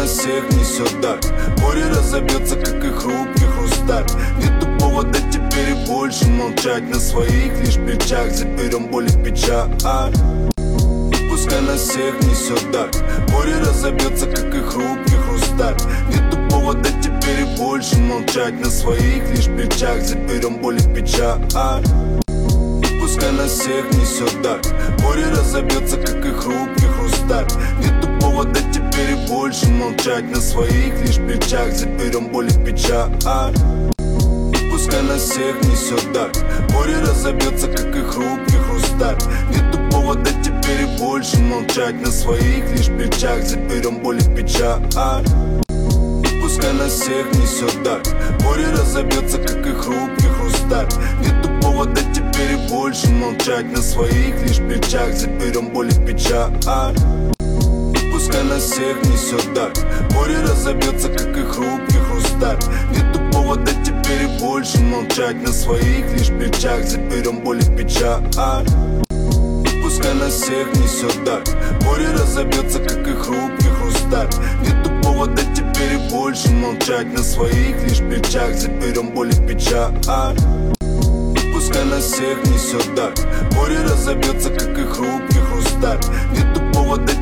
всех несет дар. Горе разобьется, как и хрупкий хрусталь. Нету повода теперь и больше молчать. На своих лишь плечах заберем боль и печаль. И пускай нас всех несет дар. Горе разобьется, как и хрупкий хрусталь. Нету повода теперь и больше молчать. На своих лишь плечах заберем боль и печаль. И пускай нас всех несет дар. Горе разобьется, как и хрупкий хрусталь. Нету повода теперь и больше молчать. На своих лишь плечах заберем боль и печаль. И пускай нас всех несет дар. Горе разобьется, как и хрупкий хрусталь. Нету повода теперь и больше молчать. На своих лишь плечах заберем боль и печаль. И пускай нас всех несет дар. Горе разобьется, как и хрупкий хрусталь. Нету повода теперь и больше молчать. На своих лишь плечах заберем боль и печаль. И пускай нас всех несет дар. Горе разобьется, как и хрупкий хрусталь. Нету повода теперь и больше молчать. На своих лишь плечах заберем боль и печаль. И пускай нас всех несет дар. Горе разобьется, как и хрупкий хрусталь. Нету повода теперь и больше молчать. На своих лишь плечах заберем боль и печаль. И пускай нас всех несет дар. Горе разобьется, как и хрупкий хрусталь. Нету повода